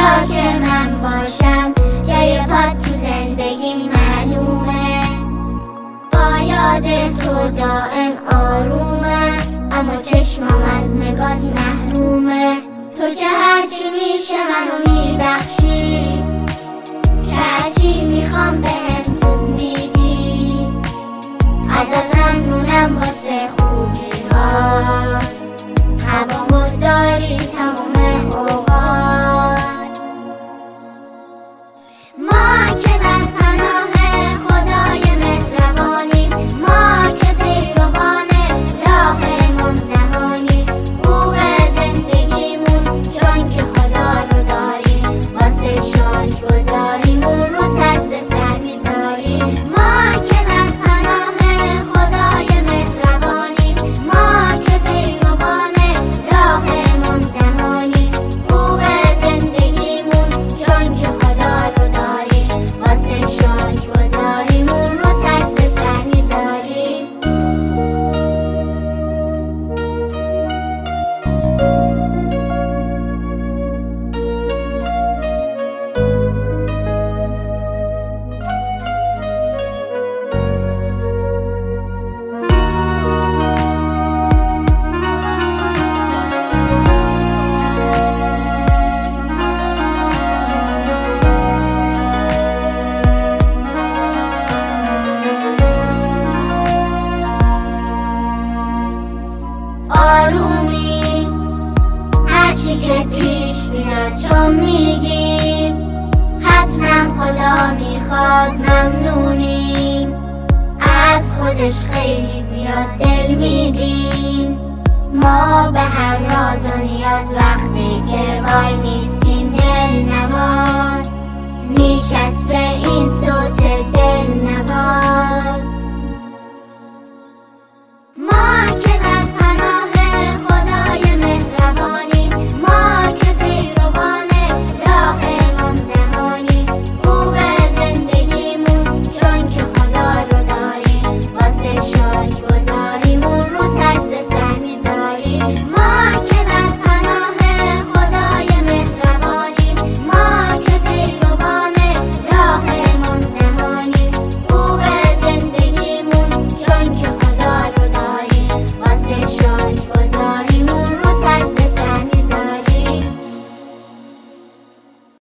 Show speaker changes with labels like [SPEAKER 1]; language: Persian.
[SPEAKER 1] جا که من باشم جای پات تو زندگی معلومه. با یاد تو دائم آرومه، اما چشمم از نگات محرومه. تو که هرچی میشه منو میبخشی، که هرچی میخوام بهم خوب میگی. ازت ممنونم واسه خوبی ها، هوامو داری تمام اوقات. ما که در پناه خدای مهربانی، ما که پیروان راه امام زمانی. خوب زندگیمون چون که خدا رو داریم، واسه شکر گذاریمون رو سر سر میذاریم. ما که در پناه خدای مهربانی، ما که پیروان راه امام زمانی. خوب زندگیمون چون که خدا رو داریم، واسه شکر گذاریمون رو سر سر میذاریم. آرومی هرچی که پیش بیاد چون میگیم، حتما خدا میخواد ممنونیم. از خودش خیلی زیاد دل میدیم، ما به هر راز و نیاز وقتی که وای میسیم دل نماز. میچسبه این